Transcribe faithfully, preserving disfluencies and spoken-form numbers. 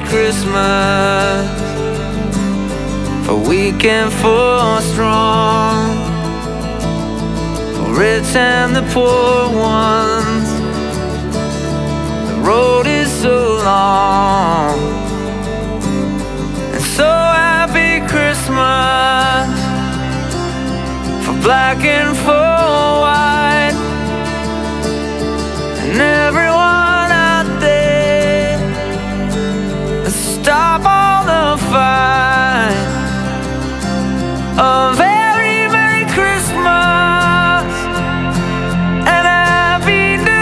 Christmas for weak and for strong, for rich and the poor ones. The road is so long, and so happy Christmas for black and for